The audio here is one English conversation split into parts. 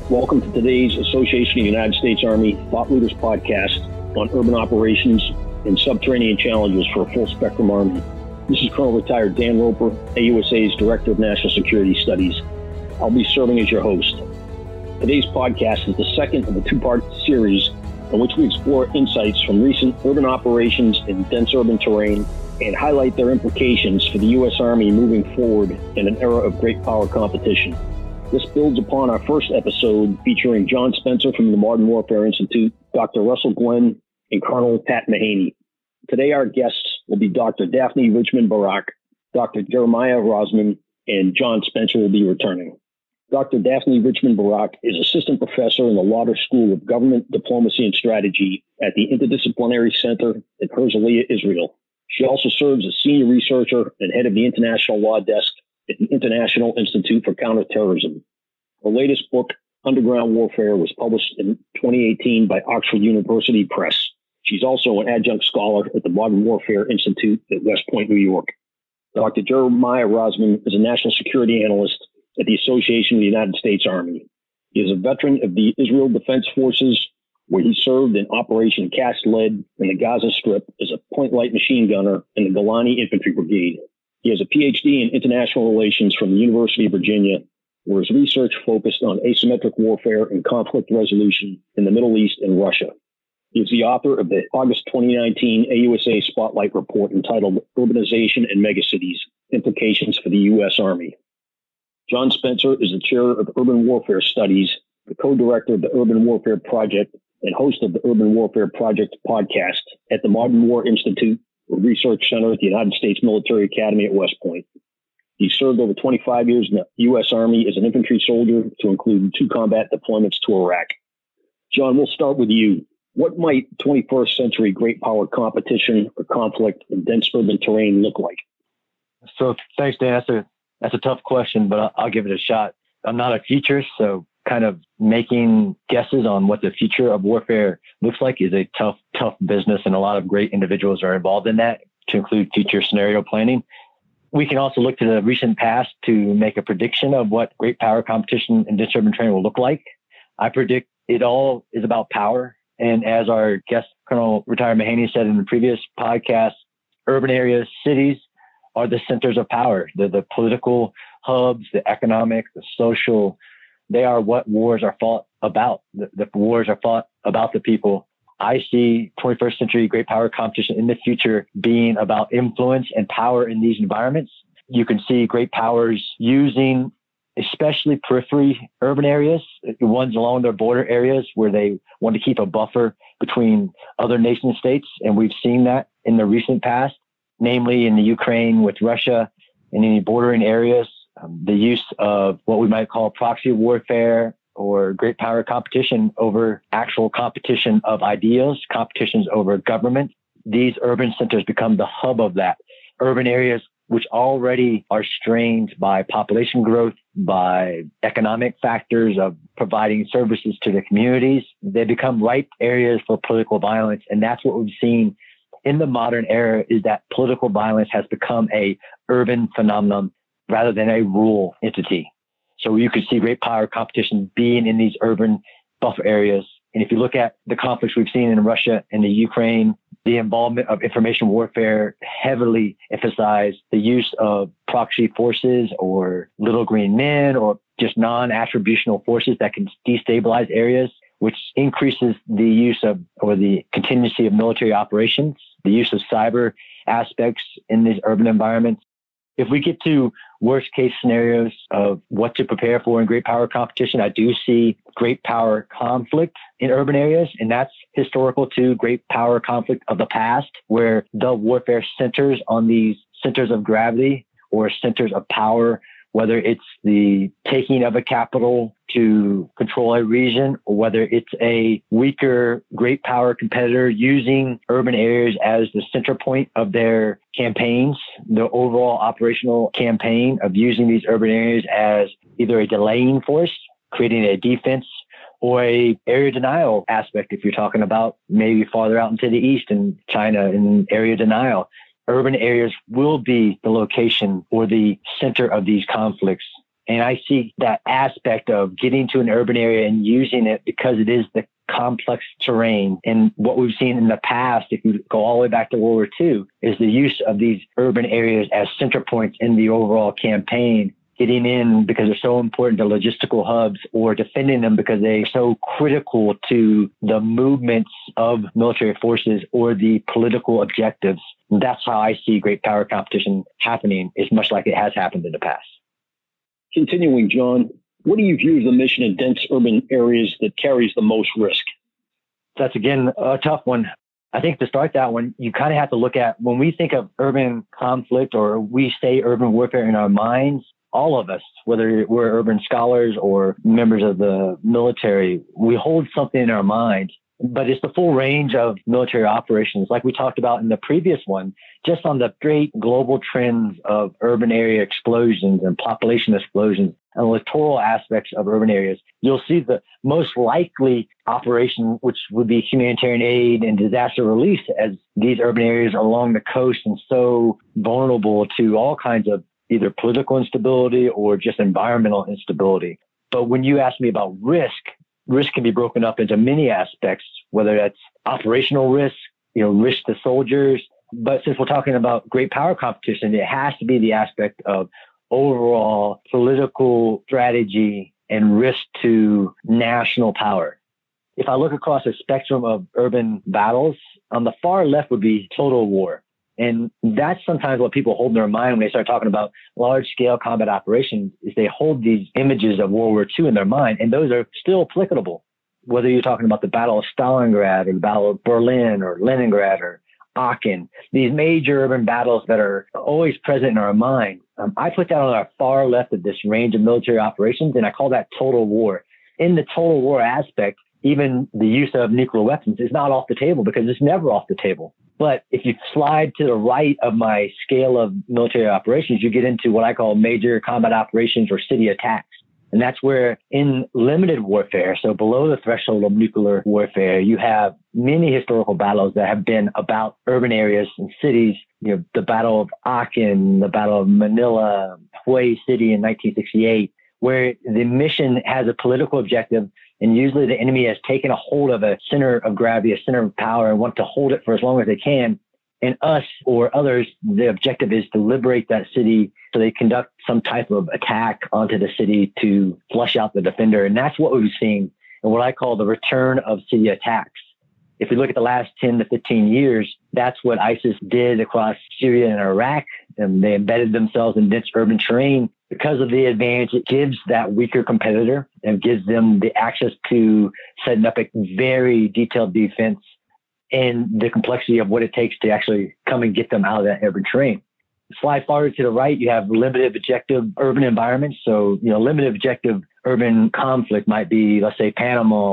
Welcome to today's Association of the United States Army Thought Leaders podcast on urban operations and subterranean challenges for a full-spectrum Army. This is Colonel Retired Dan Roper, AUSA's Director of National Security Studies. I'll be serving as your host. Today's podcast is the second of a two-part series in which we explore insights from recent urban operations in dense urban terrain and highlight their implications for the U.S. Army moving forward in an era of great power competition. This builds upon our first episode featuring John Spencer from the Modern Warfare Institute, Dr. Russell Glenn, and Colonel Pat Mahaney. Today, our guests will be Dr. Daphne Richmond Barak, Dr. Jeremiah Rosman, and John Spencer will be returning. Dr. Daphne Richmond Barak is Assistant Professor in the Lauder School of Government, Diplomacy, and Strategy at the Interdisciplinary Center at Herzliya, Israel. She also serves as Senior Researcher and Head of the International Law Desk at the International Institute for Counterterrorism. Her latest book, Underground Warfare, was published in 2018 by Oxford University Press. She's also an adjunct scholar at the Modern Warfare Institute at West Point, New York. Dr. Jeremiah Rosman is a national security analyst at the Association of the United States Army. He is a veteran of the Israel Defense Forces, where he served in Operation Cast Lead in the Gaza Strip as a point-light machine gunner in the Golani Infantry Brigade. He has a PhD in international relations from the University of Virginia, where his research focused on asymmetric warfare and conflict resolution in the Middle East and Russia. He is the author of the August 2019 AUSA Spotlight Report entitled Urbanization and Megacities, Implications for the U.S. Army. John Spencer is the chair of Urban Warfare Studies, the co-director of the Urban Warfare Project, and host of the Urban Warfare Project podcast at the Modern War Institute Research Center at the United States Military Academy at West Point. He served over 25 years in the U.S. Army as an infantry soldier, to include 2 combat deployments to Iraq. John, we'll start with you. What might 21st century great power competition or conflict in dense urban terrain look like? So thanks, Dan. That's a tough question, but I'll give it a shot. I'm not a futurist, so kind of making guesses on what the future of warfare looks like is a tough business, and a lot of great individuals are involved in that, to include future scenario planning. We can also look to the recent past to make a prediction of what great power competition in dense urban terrain will look like. I predict it all is about power. And as our guest, Colonel Retired Mahaney, said in the previous podcast, urban areas, cities are the centers of power. They're the political hubs, the economic, the social. They are what wars are fought about. The wars are fought about the people. I see 21st century great power competition in the future being about influence and power in these environments. You can see great powers using especially periphery urban areas, the ones along their border areas where they want to keep a buffer between other nation states. And we've seen that in the recent past, namely in the Ukraine with Russia and any bordering areas. The use of what we might call proxy warfare or great power competition over actual competition of ideals, competitions over government. These urban centers become the hub of that. Urban areas which already are strained by population growth, by economic factors of providing services to the communities, they become ripe areas for political violence. And that's what we've seen in the modern era, is that political violence has become a urban phenomenon rather than a rural entity. So you could see great power competition being in these urban buffer areas. And if you look at the conflicts we've seen in Russia and the Ukraine, the involvement of information warfare heavily emphasized the use of proxy forces or little green men or just non-attributional forces that can destabilize areas, which increases the use of or the contingency of military operations, the use of cyber aspects in these urban environments. If we get to worst case scenarios of what to prepare for in great power competition, I do see great power conflict in urban areas. And that's historical to great power conflict of the past, where the warfare centers on these centers of gravity or centers of power, whether it's the taking of a capital to control a region, or whether it's a weaker great power competitor using urban areas as the center point of their campaigns, the overall operational campaign of using these urban areas as either a delaying force, creating a defense, or a area denial aspect. If you're talking about maybe farther out into the east in China in area denial, urban areas will be the location or the center of these conflicts. And I see that aspect of getting to an urban area and using it because it is the complex terrain. And what we've seen in the past, if you go all the way back to World War II, is the use of these urban areas as center points in the overall campaign, getting in because they're so important to logistical hubs, or defending them because they're so critical to the movements of military forces or the political objectives. And that's how I see great power competition happening, is much like it has happened in the past. Continuing, John, what do you view as the mission in dense urban areas that carries the most risk? That's, again, a tough one. I think to start that one, you kind of have to look at, when we think of urban conflict or we say urban warfare in our minds, all of us, whether we're urban scholars or members of the military, we hold something in our mind. But it's the full range of military operations, like we talked about in the previous one, just on the great global trends of urban area explosions and population explosions and littoral aspects of urban areas. You'll see the most likely operation, which would be humanitarian aid and disaster relief, as these urban areas are along the coast and so vulnerable to all kinds of either political instability or just environmental instability. But when you ask me about risk can be broken up into many aspects, whether that's operational risk, risk to soldiers. But since we're talking about great power competition, it has to be the aspect of overall political strategy and risk to national power. If I look across a spectrum of urban battles, on the far left would be total war. And that's sometimes what people hold in their mind when they start talking about large-scale combat operations, is they hold these images of World War II in their mind, and those are still applicable. Whether you're talking about the Battle of Stalingrad or the Battle of Berlin or Leningrad or Aachen, these major urban battles that are always present in our mind. I put that on our far left of this range of military operations, and I call that total war. In the total war aspect, even the use of nuclear weapons is not off the table, because it's never off the table. But if you slide to the right of my scale of military operations, you get into what I call major combat operations or city attacks. And that's where in limited warfare, so below the threshold of nuclear warfare, you have many historical battles that have been about urban areas and cities. The Battle of Aachen, the Battle of Manila, Hue City in 1968, where the mission has a political objective. And usually the enemy has taken a hold of a center of gravity, a center of power, and want to hold it for as long as they can. And us or others, the objective is to liberate that city. So they conduct some type of attack onto the city to flush out the defender. And that's what we've seen in what I call the return of city attacks. If we look at the last 10 to 15 years, that's what ISIS did across Syria and Iraq. And they embedded themselves in dense urban terrain because of the advantage it gives that weaker competitor and gives them the access to setting up a very detailed defense and the complexity of what it takes to actually come and get them out of that urban terrain. Slide farther to the right, you have limited objective urban environments. So, limited objective urban conflict might be, let's say, Panama,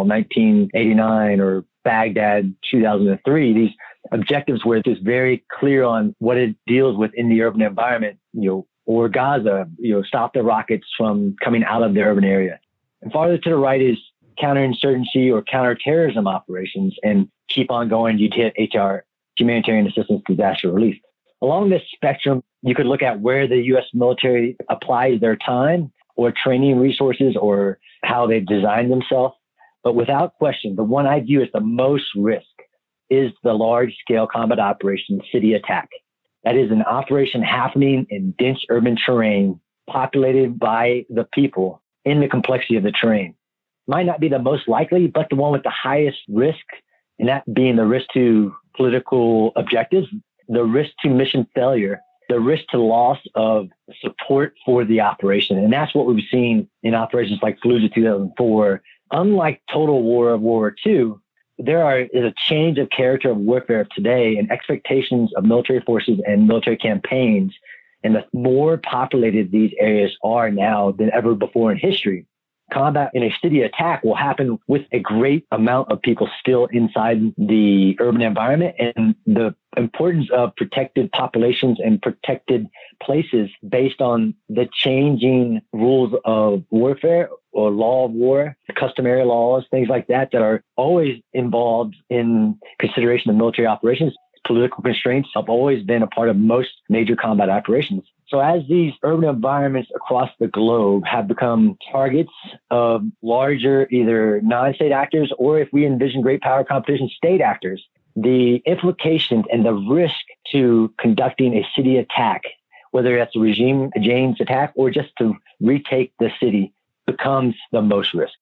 1989, or Baghdad, 2003. These objectives where it's very clear on what it deals with in the urban environment, or Gaza, stop the rockets from coming out of the urban area. And farther to the right is counterinsurgency or counterterrorism operations, and keep on going. You'd hit HR, humanitarian assistance, disaster relief. Along this spectrum, you could look at where the U.S. military applies their time or training resources or how they've designed themselves. But without question, the one I view as the most risk is the large-scale combat operation city attack. That is an operation happening in dense urban terrain populated by the people in the complexity of the terrain. Might not be the most likely, but the one with the highest risk, and that being the risk to political objectives, the risk to mission failure, the risk to loss of support for the operation. And that's what we've seen in operations like Fallujah 2004. Unlike total war of World War II, there is a change of character of warfare of today and expectations of military forces and military campaigns. And the more populated these areas are now than ever before in history, combat in a city attack will happen with a great amount of people still inside the urban environment. And the importance of protected populations and protected places based on the changing rules of warfare or law of war, customary laws, things like that are always involved in consideration of military operations. Political constraints have always been a part of most major combat operations. So as these urban environments across the globe have become targets of larger either non-state actors, or if we envision great power competition, state actors, the implications and the risk to conducting a city attack, whether that's a regime James attack or just to retake the city, becomes the most risk.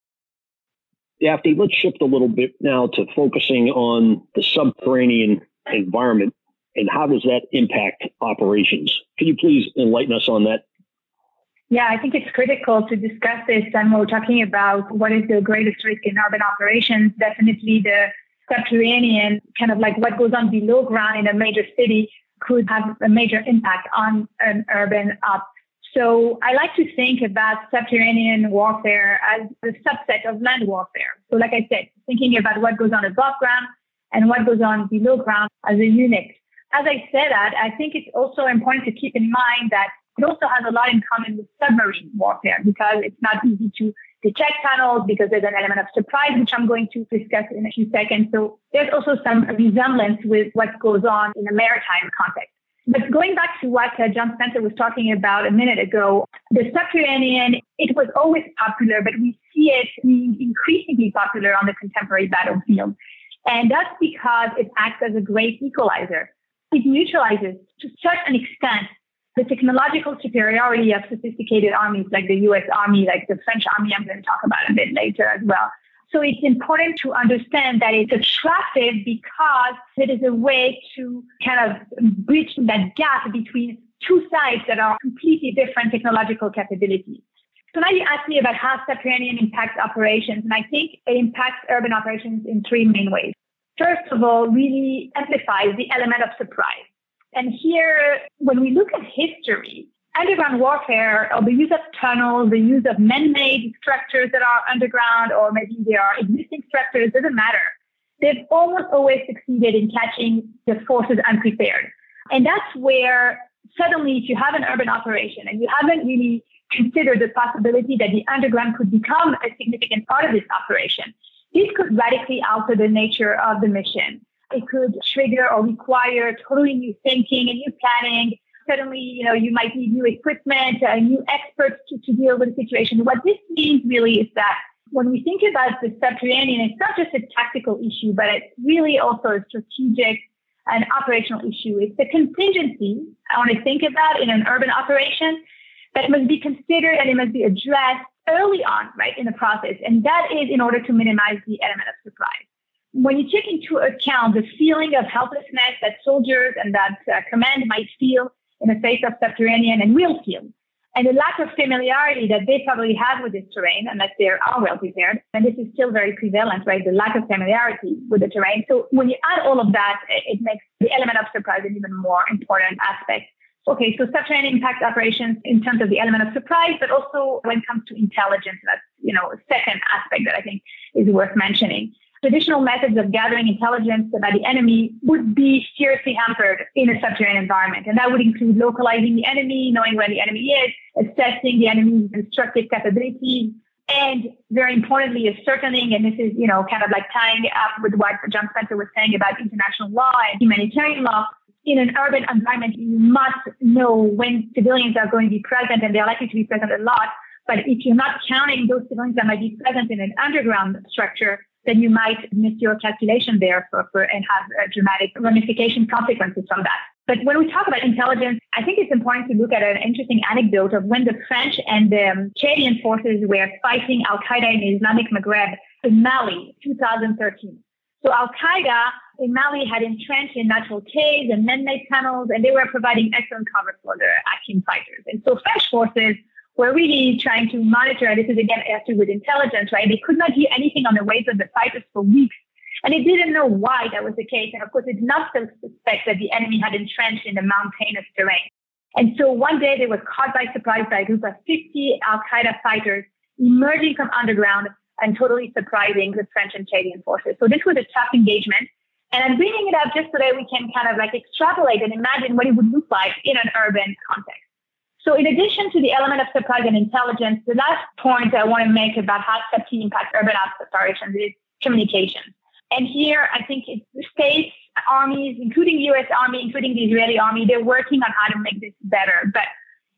Daphne, let's shift a little bit now to focusing on the subterranean environment and how does that impact operations? Can you please enlighten us on that? Yeah, I think it's critical to discuss this. And we're talking about what is the greatest risk in urban operations. Definitely the subterranean, kind of like what goes on below ground in a major city, could have a major impact on an urban op. So I like to think about subterranean warfare as a subset of land warfare. So like I said, thinking about what goes on above ground and what goes on below ground as a unit. As I said that, I think it's also important to keep in mind that it also has a lot in common with submarine warfare because it's not easy to detect tunnels because there's an element of surprise, which I'm going to discuss in a few seconds. So there's also some resemblance with what goes on in a maritime context. But going back to what John Spencer was talking about a minute ago, the subterranean, it was always popular, but we see it being increasingly popular on the contemporary battlefield. And that's because it acts as a great equalizer. It neutralizes to such an extent the technological superiority of sophisticated armies like the US Army, like the French Army, I'm going to talk about a bit later as well. So it's important to understand that it's attractive because it is a way to kind of bridge that gap between two sides that are completely different technological capabilities. So now you asked me about how subterranean impacts operations, and I think it impacts urban operations in three main ways. First of all, really amplifies the element of surprise. And here, when we look at history, underground warfare, or the use of tunnels, the use of man-made structures that are underground, or maybe they are existing structures, doesn't matter. They've almost always succeeded in catching the forces unprepared. And that's where suddenly, if you have an urban operation and you haven't really considered the possibility that the underground could become a significant part of this operation, this could radically alter the nature of the mission. It could trigger or require totally new thinking and new planning. Suddenly, you might need new equipment, new experts to deal with the situation. What this means really is that when we think about the subterranean, it's not just a tactical issue, but it's really also a strategic and operational issue. It's a contingency I want to think about in an urban operation that must be considered and it must be addressed early on, right, in the process. And that is in order to minimize the element of surprise. When you take into account the feeling of helplessness that soldiers and that command might feel in the face of subterranean and will feel, and the lack of familiarity that they probably have with this terrain, unless they are well prepared, and this is still very prevalent, right, the lack of familiarity with the terrain. So when you add all of that, it makes the element of surprise an even more important aspect. Okay, so subterranean impacts operations in terms of the element of surprise, but also when it comes to intelligence, that's, a second aspect that I think is worth mentioning. Traditional methods of gathering intelligence about the enemy would be seriously hampered in a subterranean environment. And that would include localizing the enemy, knowing where the enemy is, assessing the enemy's destructive capabilities, and very importantly, ascertaining, and this is, kind of like tying up with what John Spencer was saying about international law and humanitarian law. In an urban environment, you must know when civilians are going to be present, and they're likely to be present a lot. But if you're not counting those civilians that might be present in an underground structure, then you might miss your calculation there and have dramatic ramification consequences from that. But when we talk about intelligence, I think it's important to look at an interesting anecdote of when the French and the Chadian forces were fighting Al-Qaeda in the Islamic Maghreb in Mali, 2013. So Al-Qaeda in Mali had entrenched in natural caves and man-made tunnels, and they were providing excellent cover for the Akin fighters. And so French forces were really trying to monitor, and this is again after with intelligence, right? They could not hear anything on the waves of the fighters for weeks, and they didn't know why that was the case. And of course, they did not suspect that the enemy had entrenched in the mountainous terrain. And so one day they were caught by surprise by a group of 50 Al-Qaeda fighters emerging from underground and totally surprising the French and Chadian forces. So this was a tough engagement. And I'm bringing it up just so that we can kind of like extrapolate and imagine what it would look like in an urban context. So in addition to the element of surprise and intelligence, the last point I want to make about how subtlety impacts urban operations is communication. And here, I think it's the states, armies, including U.S. Army, including the Israeli Army, they're working on how to make this better. But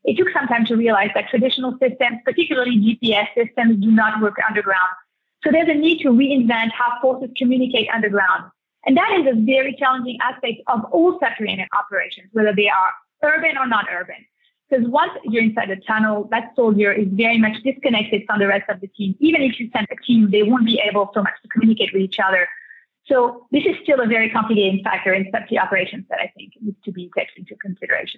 it took some time to realize that traditional systems, particularly GPS systems, do not work underground. So there's a need to reinvent how forces communicate underground. And that is a very challenging aspect of all subterranean operations, whether they are urban or non-urban. Because once you're inside a tunnel, that soldier is very much disconnected from the rest of the team. Even if you send a team, they won't be able so much to communicate with each other. So this is still a very complicating factor in subsea operations that I think needs to be taken into consideration.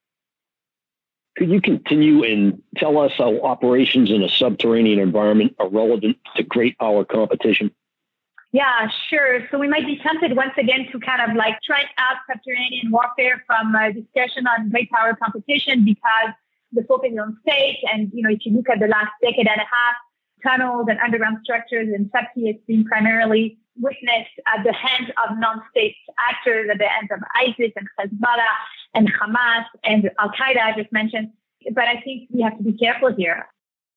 Could you continue and tell us how operations in a subterranean environment are relevant to great power competition? Yeah, sure. So we might be tempted once again to kind of like try out subterranean warfare from a discussion on great power competition because the focus is on state. And, if you look at the last decade and a half, tunnels and underground structures and subsea has been primarily witnessed at the hands of non-state actors, at the hands of ISIS and Hezbollah and Hamas and Al-Qaeda, I just mentioned. But I think we have to be careful here.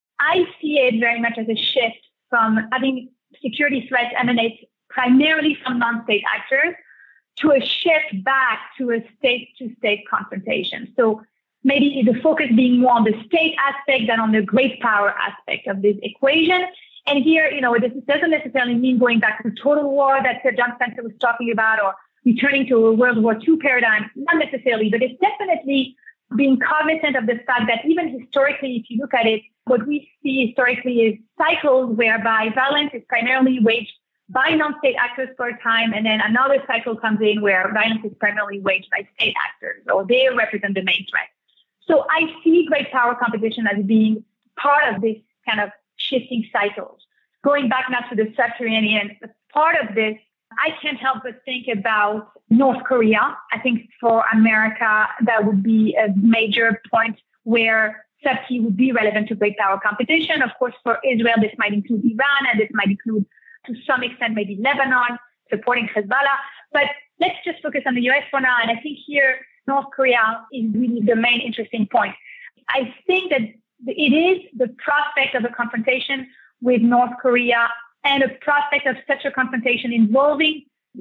I see it very much as a shift from having security threats emanate primarily from non-state actors to a shift back to a state-to-state confrontation. So maybe the focus being more on the state aspect than on the great power aspect of this equation. And here, this doesn't necessarily mean going back to total war that Sir John Spencer was talking about or returning to a World War II paradigm, not necessarily, but it's definitely being cognizant of the fact that even historically, if you look at it, what we see historically is cycles whereby violence is primarily waged by non-state actors for a time, and then another cycle comes in where violence is primarily waged by state actors, or they represent the main threat. So I see great power competition as being part of this kind of shifting cycles. Going back now to the subterranean, part of this, I can't help but think about North Korea. I think for America, that would be a major point where subsea would be relevant to great power competition. Of course, for Israel, this might include Iran, and this might include, to some extent, maybe Lebanon, supporting Hezbollah. But let's just focus on the US for now. And I think here, North Korea is really the main interesting point. I think that it is the prospect of a confrontation with North Korea and a prospect of such a confrontation involving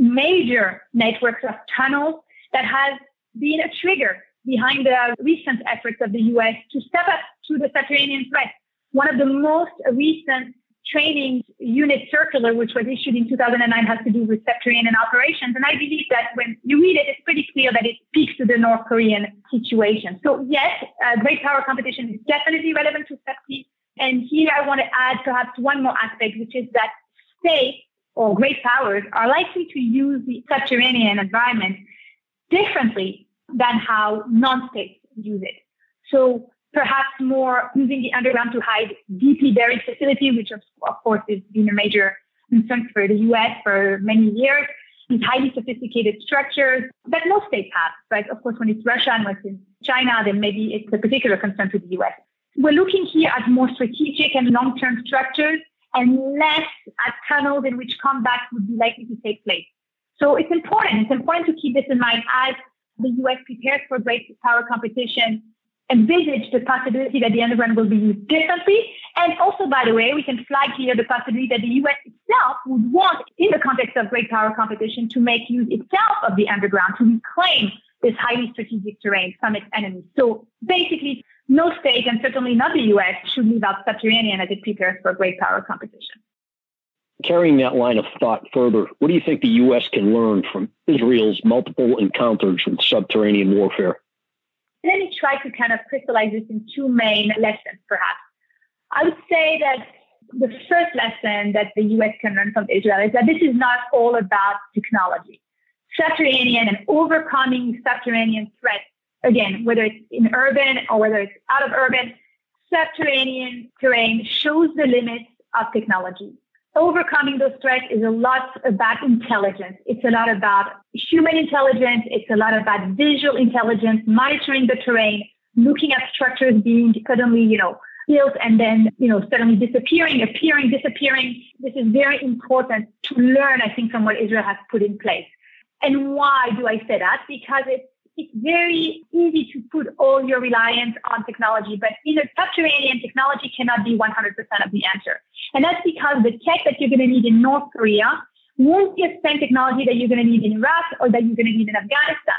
major networks of tunnels that has been a trigger behind the recent efforts of the U.S. to step up to the subterranean threat. One of the most recent training unit circular, which was issued in 2009, has to do with subterranean operations. And I believe that when you read it, it's pretty clear that it speaks to the North Korean situation. So yes, great power competition is definitely relevant to subsea. And here I want to add perhaps one more aspect, which is that states or great powers are likely to use the subterranean environment differently than how non-states use it. So perhaps more using the underground to hide deeply buried facility, which of course has been a major concern for the U.S. for many years. These highly sophisticated structures that most states have. But of course, when it's Russia and when it's China, then maybe it's a particular concern to the U.S. We're looking here at more strategic and long-term structures and less at tunnels in which combat would be likely to take place. So it's important. It's important to keep this in mind as the U.S. prepares for great power competition, envisage the possibility that the underground will be used differently. And also, by the way, we can flag here the possibility that the U.S. itself would want, in the context of great power competition, to make use itself of the underground to reclaim this highly strategic terrain from its enemies. So basically, no state, and certainly not the U.S., should leave out subterranean as it prepares for great power competition. Carrying that line of thought further, what do you think the U.S. can learn from Israel's multiple encounters with subterranean warfare? Let me try to kind of crystallize this in two main lessons, perhaps. I would say that the first lesson that the U.S. can learn from Israel is that this is not all about technology. Subterranean and overcoming subterranean threats, again, whether it's in urban or whether it's out of urban, subterranean terrain shows the limits of technology. Overcoming those threats is a lot about intelligence. It's a lot about human intelligence. It's a lot about visual intelligence, monitoring the terrain, looking at structures being suddenly, built and then, suddenly disappearing, appearing, disappearing. This is very important to learn, I think, from what Israel has put in place. And why do I say that? Because it's very easy to put all your reliance on technology, but in a subterranean, technology cannot be 100% of the answer. And that's because the tech that you're going to need in North Korea won't be the same technology that you're going to need in Iraq or that you're going to need in Afghanistan.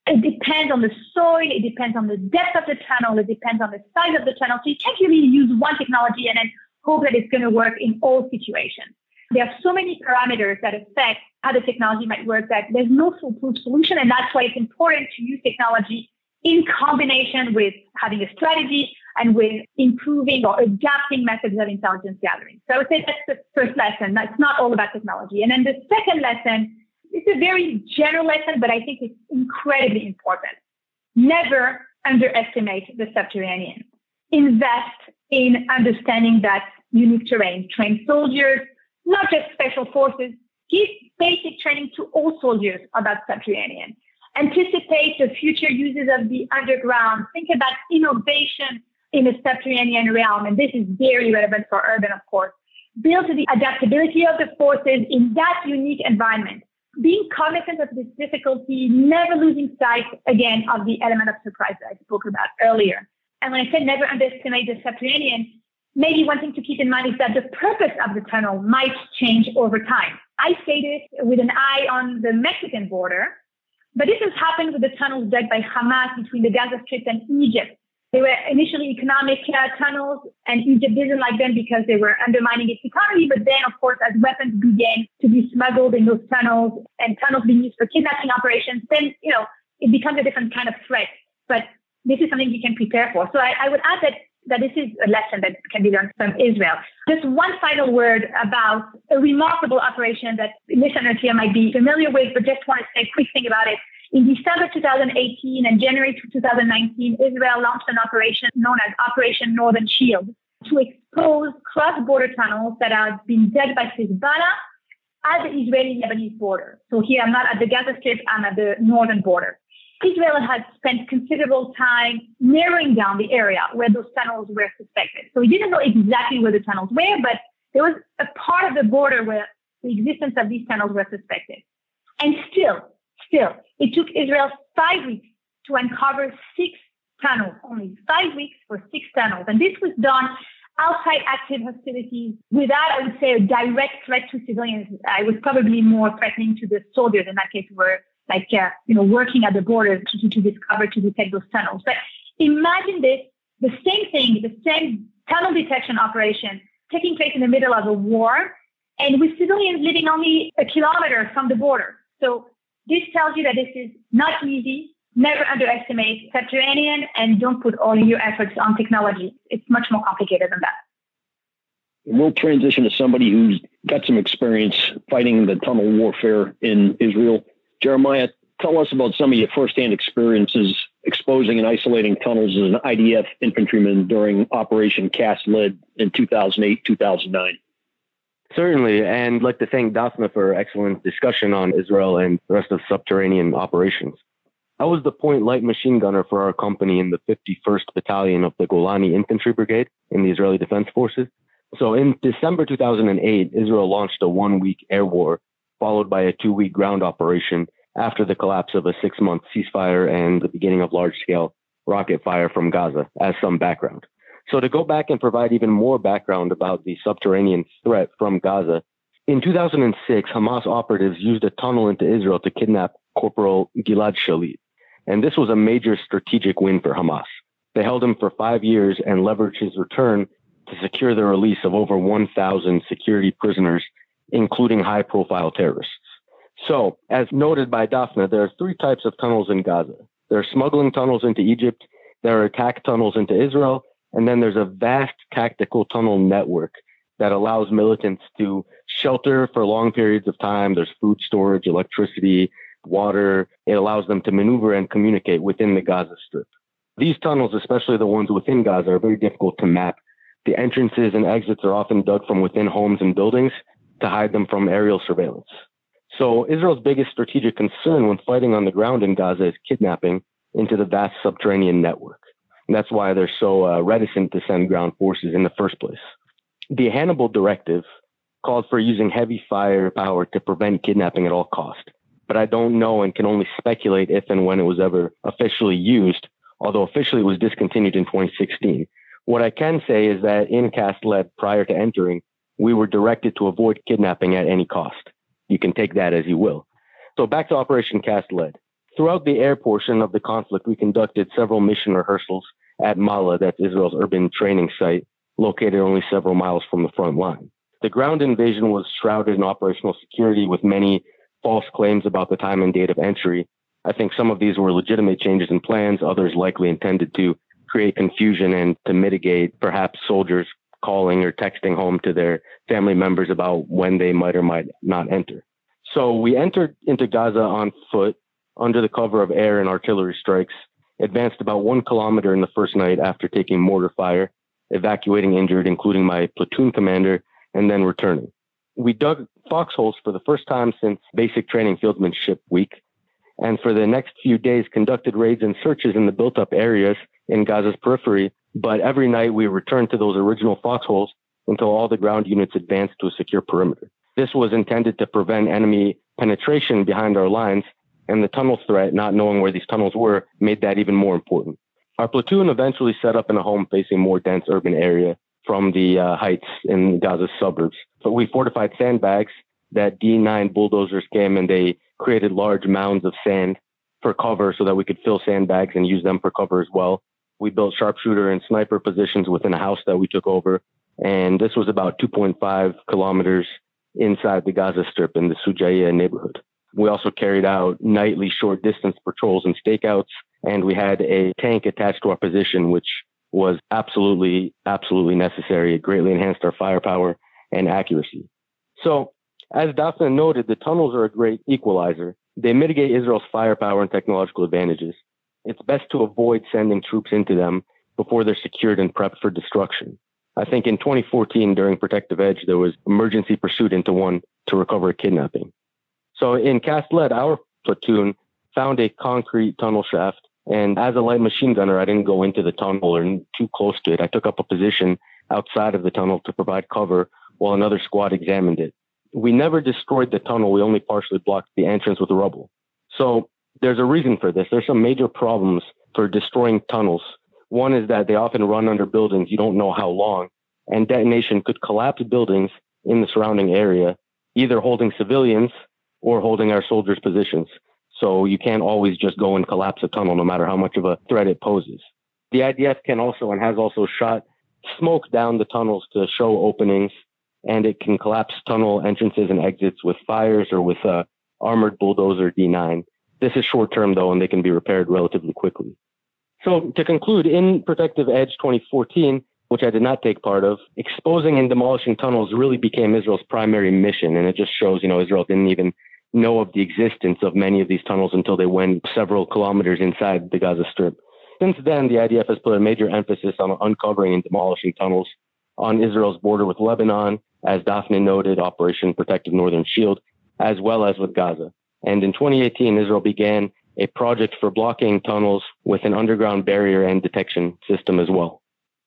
It depends on the soil, it depends on the depth of the tunnel, it depends on the size of the tunnel. So you can't really use one technology and then hope that it's going to work in all situations. There are so many parameters that affect how the technology might work that there's no foolproof solution. And that's why it's important to use technology in combination with having a strategy and with improving or adapting methods of intelligence gathering. So I would say that's the first lesson. That's not all about technology. And then the second lesson is a very general lesson, but I think it's incredibly important. Never underestimate the subterranean. Invest in understanding that unique terrain. Train soldiers, not just special forces. Give basic training to all soldiers about subterranean. Anticipate the future uses of the underground. Think about innovation in the subterranean realm. And this is very relevant for urban, of course. Build the adaptability of the forces in that unique environment. Being cognizant of this difficulty, never losing sight, again, of the element of surprise that I spoke about earlier. And when I said never underestimate the subterranean, maybe one thing to keep in mind is that the purpose of the tunnel might change over time. I say this with an eye on the Mexican border, but this has happened with the tunnels dug by Hamas between the Gaza Strip and Egypt. They were initially economic tunnels, and Egypt didn't like them because they were undermining its economy. But then, of course, as weapons began to be smuggled in those tunnels and tunnels being used for kidnapping operations, then, it becomes a different kind of threat. But this is something you can prepare for. So I would add that this is a lesson that can be learned from Israel. Just one final word about a remarkable operation that listeners here might be familiar with, but just want to say a quick thing about it. In December 2018 and January 2019, Israel launched an operation known as Operation Northern Shield to expose cross-border tunnels that are being dug by Hezbollah at the Israeli-Lebanese border. So here I'm not at the Gaza Strip, I'm at the northern border. Israel has spent considerable time narrowing down the area where those tunnels were suspected. So we didn't know exactly where the tunnels were, but there was a part of the border where the existence of these tunnels were suspected. And still, it took Israel 5 weeks to uncover 6 tunnels, only 5 weeks for 6 tunnels. And this was done outside active hostilities without, I would say, a direct threat to civilians. I was probably more threatening to the soldiers in that case who were working at the border to detect those tunnels. But imagine this, the same thing, the same tunnel detection operation taking place in the middle of a war and with civilians living only a kilometer from the border. So this tells you that this is not easy. Never underestimate subterranean and don't put all your efforts on technology. It's much more complicated than that. We'll transition to somebody who's got some experience fighting the tunnel warfare in Israel. Jeremiah, tell us about some of your firsthand experiences exposing and isolating tunnels as an IDF infantryman during Operation Cast Lead in 2008-2009. Certainly, and I'd like to thank Daphne for excellent discussion on Israel and the rest of subterranean operations. I was the point light machine gunner for our company in the 51st Battalion of the Golani Infantry Brigade in the Israeli Defense Forces. So in December 2008, Israel launched a 1-week air war, followed by a 2-week ground operation after the collapse of a 6-month ceasefire and the beginning of large-scale rocket fire from Gaza, as some background. So to go back and provide even more background about the subterranean threat from Gaza, in 2006, Hamas operatives used a tunnel into Israel to kidnap Corporal Gilad Shalit. And this was a major strategic win for Hamas. They held him for 5 years and leveraged his return to secure the release of over 1,000 security prisoners, including high-profile terrorists. So, as noted by Daphne, there are 3 types of tunnels in Gaza. There are smuggling tunnels into Egypt, there are attack tunnels into Israel, and then there's a vast tactical tunnel network that allows militants to shelter for long periods of time. There's food storage, electricity, water. It allows them to maneuver and communicate within the Gaza Strip. These tunnels, especially the ones within Gaza, are very difficult to map. The entrances and exits are often dug from within homes and buildings to hide them from aerial surveillance. So Israel's biggest strategic concern when fighting on the ground in Gaza is kidnapping into the vast subterranean network. And that's why they're so reticent to send ground forces in the first place. The Hannibal Directive called for using heavy firepower to prevent kidnapping at all cost. But I don't know and can only speculate if and when it was ever officially used, although officially it was discontinued in 2016. What I can say is that in Cast Lead, prior to entering, we were directed to avoid kidnapping at any cost. You can take that as you will. So back to Operation Cast Lead. Throughout the air portion of the conflict, we conducted several mission rehearsals at Mala, that's Israel's urban training site, located only several miles from the front line. The ground invasion was shrouded in operational security with many false claims about the time and date of entry. I think some of these were legitimate changes in plans, others likely intended to create confusion and to mitigate perhaps soldiers calling or texting home to their family members about when they might or might not enter. So we entered into Gaza on foot under the cover of air and artillery strikes, advanced about 1 kilometer in the first night after taking mortar fire, evacuating injured, including my platoon commander, and then returning. We dug foxholes for the first time since basic training fieldmanship week, and for the next few days conducted raids and searches in the built-up areas in Gaza's periphery, but every night we returned to those original foxholes until all the ground units advanced to a secure perimeter. This was intended to prevent enemy penetration behind our lines, and the tunnel threat, not knowing where these tunnels were, made that even more important. Our platoon eventually set up in a home facing more dense urban area from the heights in Gaza's suburbs. But we fortified sandbags that D9 bulldozers came and they created large mounds of sand for cover so that we could fill sandbags and use them for cover as well. We built sharpshooter and sniper positions within a house that we took over. And this was about 2.5 kilometers inside the Gaza Strip in the Sujaiya neighborhood. We also carried out nightly short distance patrols and stakeouts, and we had a tank attached to our position, which was absolutely necessary. It greatly enhanced our firepower and accuracy. So, as Daphne noted, the tunnels are a great equalizer. They mitigate Israel's firepower and technological advantages. It's best to avoid sending troops into them before they're secured and prepped for destruction. I think in 2014, during Protective Edge, there was emergency pursuit into one to recover a kidnapping. So in Castlet, our platoon found a concrete tunnel shaft. And as a light machine gunner, I didn't go into the tunnel or too close to it. I took up a position outside of the tunnel to provide cover while another squad examined it. We never destroyed the tunnel. We only partially blocked the entrance with rubble. So there's a reason for this. There's some major problems for destroying tunnels. One is that they often run under buildings. You don't know how long. And detonation could collapse buildings in the surrounding area, either holding civilians or holding our soldiers' positions. So you can't always just go and collapse a tunnel, no matter how much of a threat it poses. The IDF can also and has also shot smoke down the tunnels to show openings, and it can collapse tunnel entrances and exits with fires or with armored bulldozer D9. This is short term, though, and they can be repaired relatively quickly. So to conclude, in Protective Edge 2014, which I did not take part of, exposing and demolishing tunnels really became Israel's primary mission. And it just shows, Israel didn't even know of the existence of many of these tunnels until they went several kilometers inside the Gaza Strip. Since then, the IDF has put a major emphasis on uncovering and demolishing tunnels on Israel's border with Lebanon, as Daphne noted, Operation Protective Northern Shield, as well as with Gaza. And in 2018, Israel began a project for blocking tunnels with an underground barrier and detection system as well.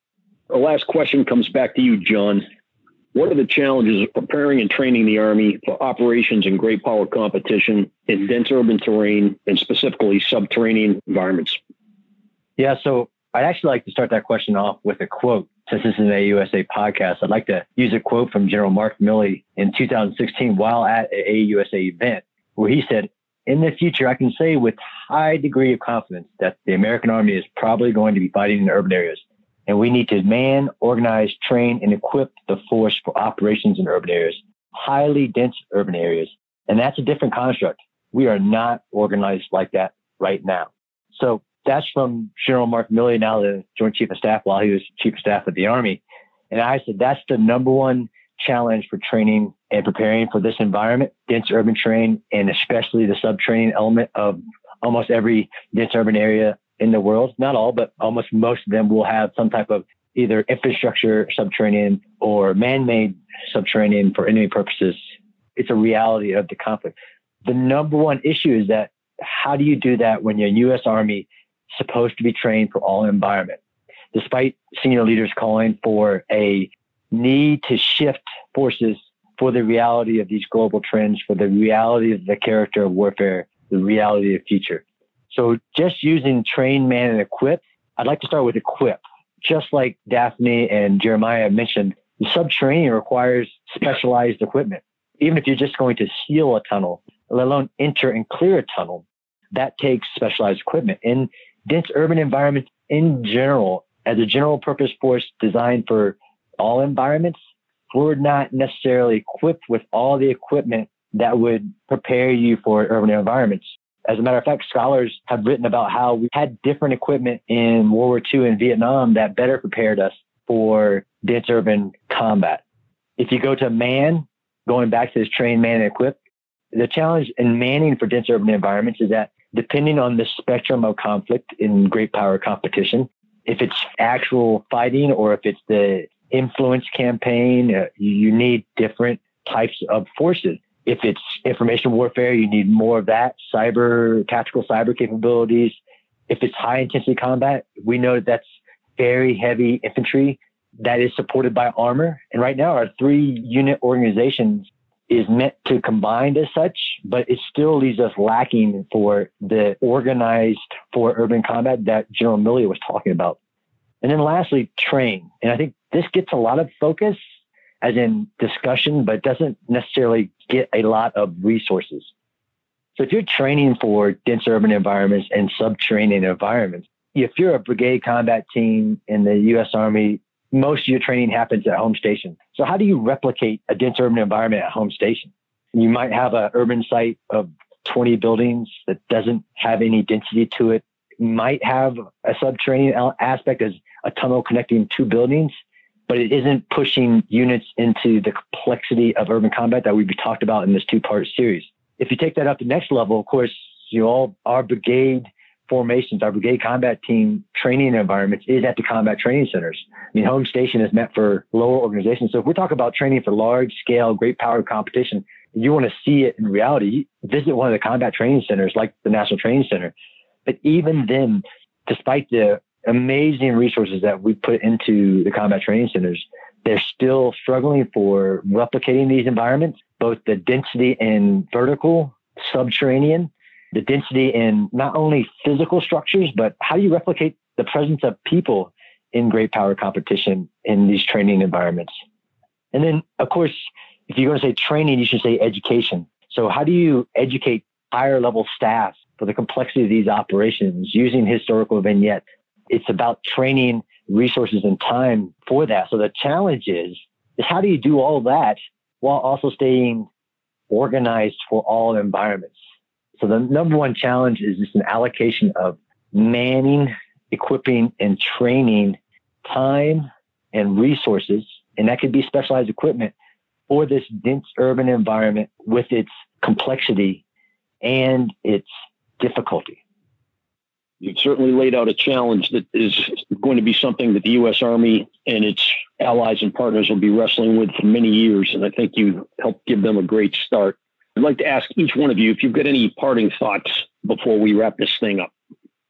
The last question comes back to you, John. What are the challenges of preparing and training the Army for operations in great power competition in dense urban terrain and specifically subterranean environments? Yeah, so I'd actually like to start that question off with a quote. Since this is an AUSA podcast, I'd like to use a quote from General Mark Milley in 2016 while at an AUSA event, where he said, "In the future, I can say with high degree of confidence that the American Army is probably going to be fighting in urban areas. And we need to man, organize, train, and equip the force for operations in urban areas, highly dense urban areas. And that's a different construct. We are not organized like that right now." So that's from General Mark Milley, now the Joint Chief of Staff, while he was Chief of Staff of the Army. And I said, that's the number one challenge for training and preparing for this environment, dense urban terrain, and especially the subterranean element of almost every dense urban area in the world. Not all, but almost most of them will have some type of either infrastructure subterranean or man-made subterranean for enemy purposes. It's a reality of the conflict. The number one issue is that how do you do that when your U.S. Army is supposed to be trained for all environment? Despite senior leaders calling for a need to shift forces for the reality of these global trends, for the reality of the character of warfare, the reality of the future. So just using train, man, and equip, I'd like to start with equip. Just like Daphne and Jeremiah mentioned, the subterranean requires specialized equipment. Even if you're just going to seal a tunnel, let alone enter and clear a tunnel, that takes specialized equipment. In dense urban environments in general, as a general purpose force designed for all environments, we're not necessarily equipped with all the equipment that would prepare you for urban environments. As a matter of fact, scholars have written about how we had different equipment in World War II and Vietnam that better prepared us for dense urban combat. If you go to man, going back to this train, man, and equip, the challenge in manning for dense urban environments is that depending on the spectrum of conflict in great power competition, if it's actual fighting or if it's the influence campaign, you need different types of forces. If it's information warfare, you need more of that, tactical cyber capabilities. If it's high intensity combat, we know that's very heavy infantry that is supported by armor. And right now our 3-unit organizations is meant to combine as such, but it still leaves us lacking for the organized for urban combat that General Milley was talking about. And then lastly, train. And I think this gets a lot of focus as in discussion, but doesn't necessarily get a lot of resources. So if you're training for dense urban environments and subterranean environments, if you're a brigade combat team in the U.S. Army, most of your training happens at home station. So how do you replicate a dense urban environment at home station? You might have an urban site of 20 buildings that doesn't have any density to it. You might have a subterranean aspect as a tunnel connecting 2 buildings, but it isn't pushing units into the complexity of urban combat that we've talked about in this 2-part series. If you take that up to the next level, of course, all our brigade formations, our brigade combat team training environments is at the combat training centers. I mean, home station is meant for lower organizations. So if we're talking about training for large scale, great power competition, you want to see it in reality, visit one of the combat training centers like the National Training Center. But even then, despite the amazing resources that we put into the combat training centers, they're still struggling for replicating these environments, both the density in vertical, subterranean, the density in not only physical structures, but how do you replicate the presence of people in great power competition in these training environments? And then, of course, if you're going to say training, you should say education. So how do you educate higher level staff for the complexity of these operations using historical vignettes? It's about training resources and time for that. So the challenge is how do you do all that while also staying organized for all environments? So the number one challenge is just an allocation of manning, equipping, and training time and resources. And that could be specialized equipment for this dense urban environment with its complexity and its difficulty. You've certainly laid out a challenge that is going to be something that the U.S. Army and its allies and partners will be wrestling with for many years. And I think you helped give them a great start. I'd like to ask each one of you if you've got any parting thoughts before we wrap this thing up.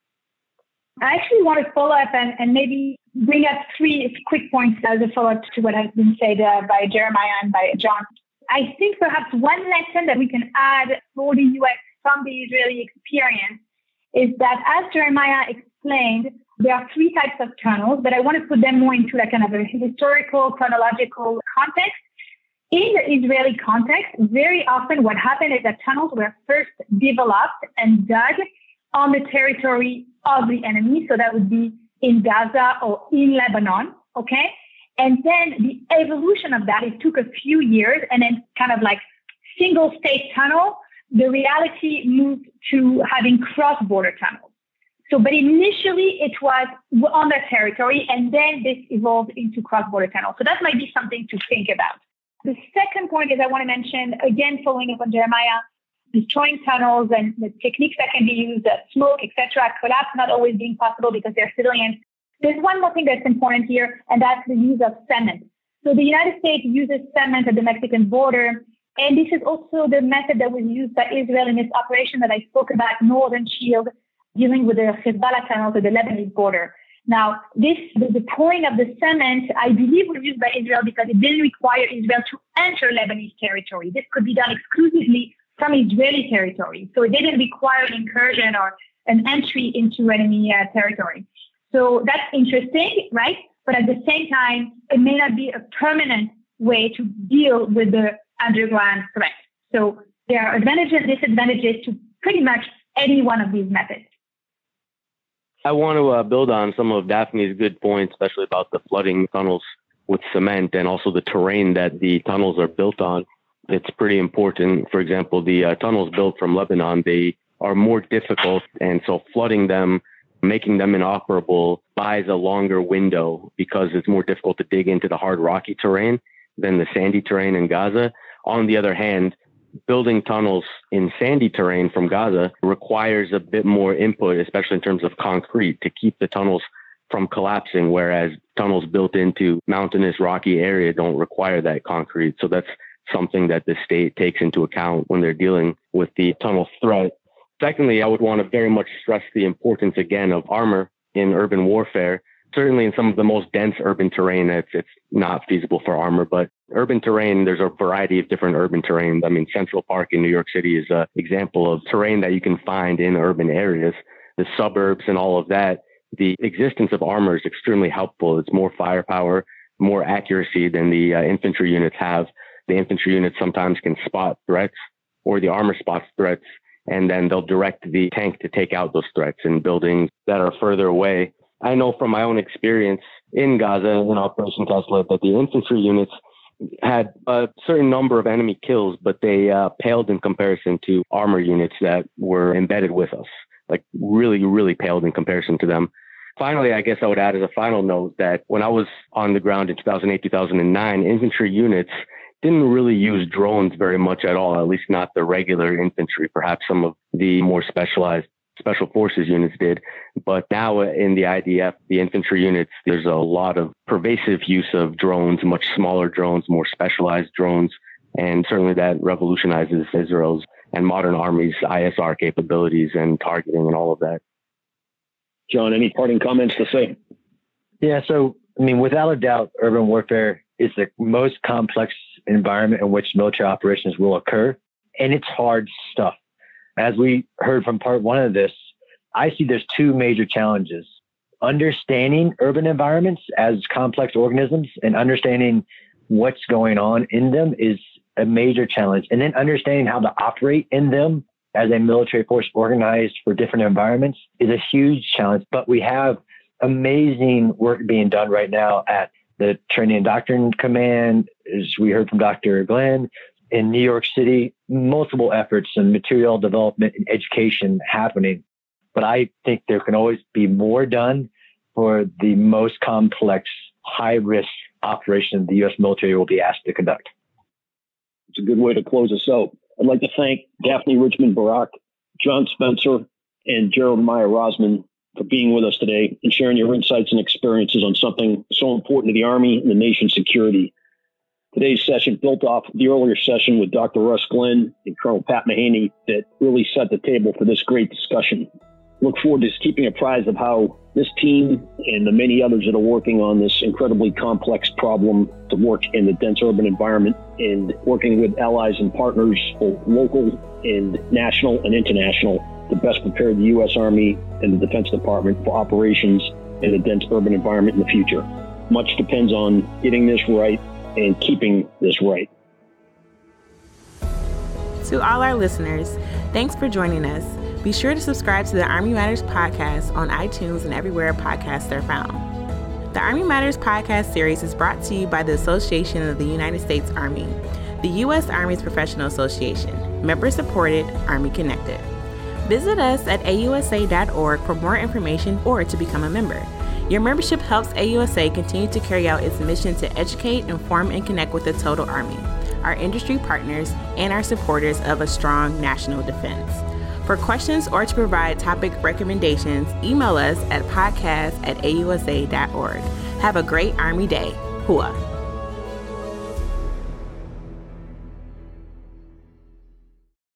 I actually want to follow up and maybe bring up 3 quick points as a follow-up to what has been said by Jeremiah and by John. I think perhaps one lesson that we can add for the U.S. from the Israeli experience is that, as Jeremiah explained, there are 3 types of tunnels, but I want to put them more into like kind of a historical, chronological context. In the Israeli context, very often what happened is that tunnels were first developed and dug on the territory of the enemy. So that would be in Gaza or in Lebanon, okay? And then the evolution of that, it took a few years, and then kind of like single state tunnel, the reality moved to having cross-border tunnels. So, but initially it was on their territory, and then this evolved into cross-border tunnels. So that might be something to think about. The second point is I want to mention, again, following up on Jeremiah, destroying tunnels and the techniques that can be used, smoke, etc., collapse not always being possible because they're civilians. There's one more thing that's important here, and that's the use of cement. So the United States uses cement at the Mexican border, and this is also the method that was used by Israel in this operation that I spoke about, Northern Shield, dealing with the Hezbollah tunnels at the Lebanese border. Now, the point of the cement, I believe, was used by Israel because it didn't require Israel to enter Lebanese territory. This could be done exclusively from Israeli territory. So it didn't require an incursion or an entry into enemy territory. So that's interesting, right? But at the same time, it may not be a permanent way to deal with the underground threat. So there are advantages and disadvantages to pretty much any one of these methods? I want to build on some of Daphne's good points, especially about the flooding tunnels with cement and also the terrain that the tunnels are built on. It's pretty important. For example, the tunnels built from Lebanon, they are more difficult. And so flooding them, making them inoperable buys a longer window because it's more difficult to dig into the hard rocky terrain than the sandy terrain in Gaza. On the other hand, building tunnels in sandy terrain from Gaza requires a bit more input, especially in terms of concrete, to keep the tunnels from collapsing, whereas tunnels built into mountainous rocky area don't require that concrete. So that's something that the state takes into account when they're dealing with the tunnel threat. Secondly, I would want to very much stress the importance again of armor in urban warfare. Certainly in some of the most dense urban terrain, it's not feasible for armor, but urban terrain, there's a variety of different urban terrain. I mean, Central Park in New York City is an example of terrain that you can find in urban areas, the suburbs and all of that. The existence of armor is extremely helpful. It's more firepower, more accuracy than the infantry units have. The infantry units sometimes can spot threats, or the armor spots threats, and then they'll direct the tank to take out those threats in buildings that are further away. I know from my own experience in Gaza in Operation Cast Lead that the infantry units had a certain number of enemy kills, but they paled in comparison to armor units that were embedded with us, like really, really paled in comparison to them. Finally, I guess I would add as a final note that when I was on the ground in 2008, 2009, infantry units didn't really use drones very much at all, at least not the regular infantry. Perhaps some of the more specialized special forces units did. But now in the IDF, the infantry units, there's a lot of pervasive use of drones, much smaller drones, more specialized drones. And certainly that revolutionizes Israel's and modern army's ISR capabilities and targeting and all of that. John, any parting comments to say? Yeah, so, I mean, without a doubt, urban warfare is the most complex environment in which military operations will occur. And it's hard stuff. As we heard from part one of this, I see there's two major challenges. Understanding urban environments as complex organisms and understanding what's going on in them is a major challenge. And then understanding how to operate in them as a military force organized for different environments is a huge challenge. But we have amazing work being done right now at the Training and Doctrine Command, as we heard from Dr. Glenn, in New York City, multiple efforts and material development and education happening. But I think there can always be more done for the most complex, high-risk operation the U.S. military will be asked to conduct. It's a good way to close us out. I'd like to thank Daphne Richmond Barak, John Spencer, and Gerald Meyer Rosman for being with us today and sharing your insights and experiences on something so important to the Army and the nation's security. Today's session built off the earlier session with Dr. Russ Glenn and Colonel Pat Mahaney that really set the table for this great discussion. Look forward to keeping apprised of how this team and the many others that are working on this incredibly complex problem to work in the dense urban environment and working with allies and partners, both local and national and international, to best prepare the U.S. Army and the Defense Department for operations in a dense urban environment in the future. Much depends on getting this right and keeping this right. To all our listeners, thanks for joining us. Be sure to subscribe to the Army Matters podcast on iTunes and everywhere podcasts are found. The Army Matters podcast series is brought to you by the Association of the United States Army, the U.S. Army's professional association, member-supported, Army Connected. Visit us at ausa.org for more information or to become a member. Your membership helps AUSA continue to carry out its mission to educate, inform, and connect with the total Army, our industry partners, and our supporters of a strong national defense. For questions or to provide topic recommendations, email us at podcast@ausa.org. Have a great Army Day. Hua.